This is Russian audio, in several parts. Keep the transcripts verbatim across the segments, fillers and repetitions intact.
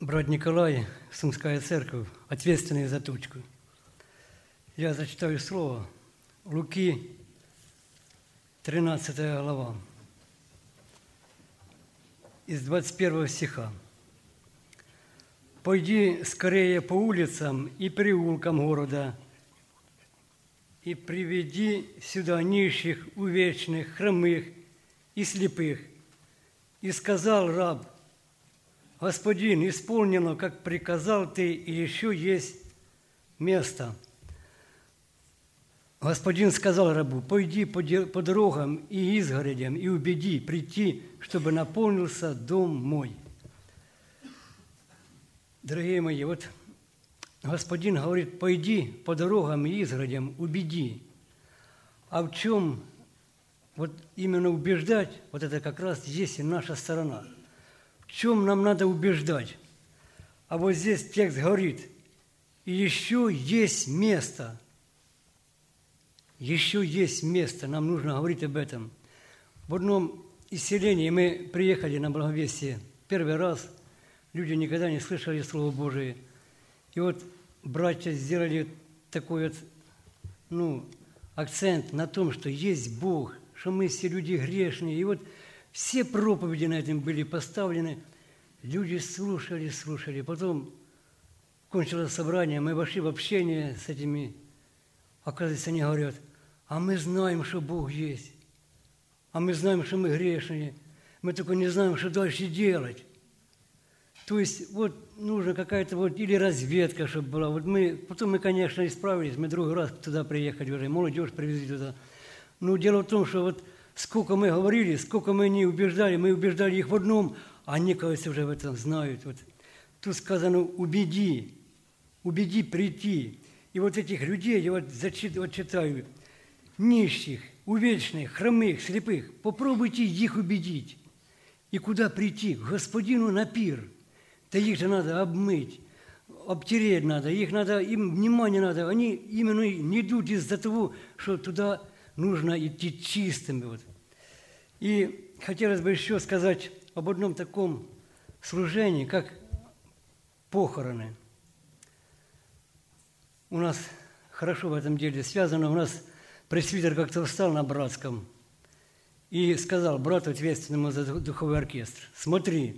брат Николай, Сумская церковь, ответственный за тучку. Я зачитаю слово. Луки, тринадцатая глава, из двадцать первого стиха. «Пойди скорее по улицам и переулкам города, и приведи сюда нищих, увечных, хромых и слепых. И сказал раб: Господин, исполнено, как приказал ты, и еще есть место. Господин сказал рабу: пойди по дорогам и изгородям и убеди прийти, чтобы наполнился дом мой». Дорогие мои, вот Господин говорит: пойди по дорогам и изгородям, убеди. А в чем вот именно убеждать, вот это как раз есть и наша сторона. В чем нам надо убеждать? А вот здесь текст говорит: и еще есть место. Еще есть место, нам нужно говорить об этом. В одном из селений мы приехали на благовестие первый раз, люди никогда не слышали Слово Божие. И вот братья сделали такой вот, ну, акцент на том, что есть Бог, что мы все люди грешные. И вот все проповеди на этом были поставлены. Люди слушали, слушали. Потом кончилось собрание, мы вошли в общение с этими. Оказывается, они говорят: а мы знаем, что Бог есть. А мы знаем, что мы грешные. Мы только не знаем, что дальше делать. То есть вот нужна какая-то вот или разведка, чтобы была. Вот мы, потом мы, конечно, исправились. Мы другой раз туда приехали уже, молодежь привезли туда. Но дело в том, что вот сколько мы говорили, сколько мы не убеждали, мы убеждали их в одном, а они, кажется, уже в этом знают. Вот. Тут сказано: убеди, убеди прийти. И вот этих людей, я вот, зачит, вот читаю, нищих, увечных, хромых, слепых, попробуйте их убедить. И куда прийти? К Господину на пир. Да их же надо обмыть, обтереть надо, их надо, им внимание надо. Они именно не идут из-за того, что туда нужно идти чистыми. Вот. И хотелось бы еще сказать об одном таком служении, как похороны. У нас хорошо в этом деле связано. У нас пресвитер как-то встал на братском и сказал брату, ответственному за духовой оркестр: смотри,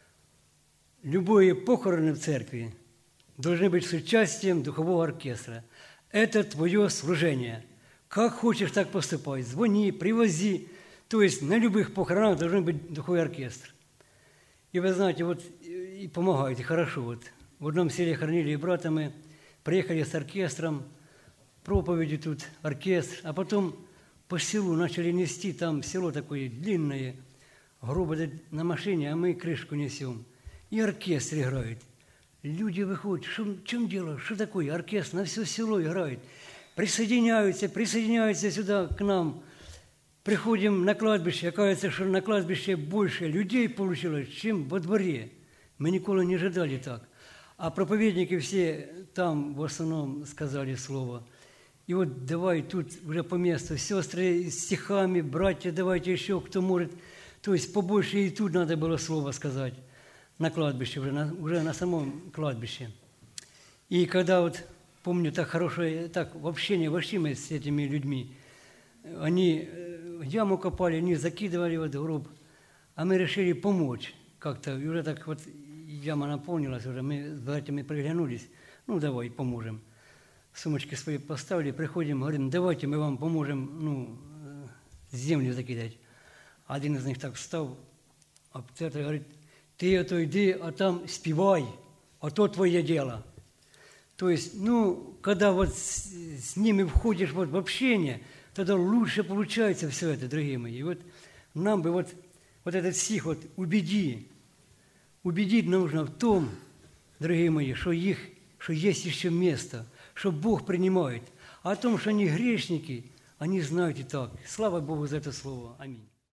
любые похороны в церкви должны быть с участием духового оркестра. Это твое служение. Как хочешь, так поступай. Звони, привози. То есть на любых похоронах должен быть духовой оркестр. И вы знаете, вот и помогаете хорошо. Вот в одном селе хоронили и брата мы, приехали с оркестром, проповеди тут, оркестр, а потом по селу начали нести, там село такое длинное, гробы на машине, а мы крышку несем. И оркестр играет. Люди выходят: что, в чем дело, что такое? Оркестр на все село играет. Присоединяются, присоединяются сюда к нам. Приходим на кладбище, оказывается, что на кладбище больше людей получилось, чем во дворе. Мы никогда не ожидали так. А проповедники все там в основном сказали слово. И вот давай тут уже по месту, сестры с стихами, братья, давайте еще, кто может. То есть побольше и тут надо было слово сказать на кладбище, уже на, уже на самом кладбище. И когда вот, помню, так хорошее, так в общении вошли мы с этими людьми, они яму копали, они закидывали вот в гроб, а мы решили помочь как-то. И уже так вот яма наполнилась уже, мы с братьями приглянулись, ну давай поможем. Сумочки свои поставили, приходим, говорим: давайте мы вам поможем, ну, землю закидать. Один из них так встал, а Петр говорит: ты отойди, а там спевай, а то твое дело. То есть, ну, когда вот с, с ними входишь вот в общение, тогда лучше получается все это, дорогие мои. И вот нам бы вот, вот этот стих вот «убеди», убедить нужно в том, дорогие мои, что, их, что есть еще место, что Бог принимает. А о том, что они грешники, они знают и так. Слава Богу за это слово. Аминь.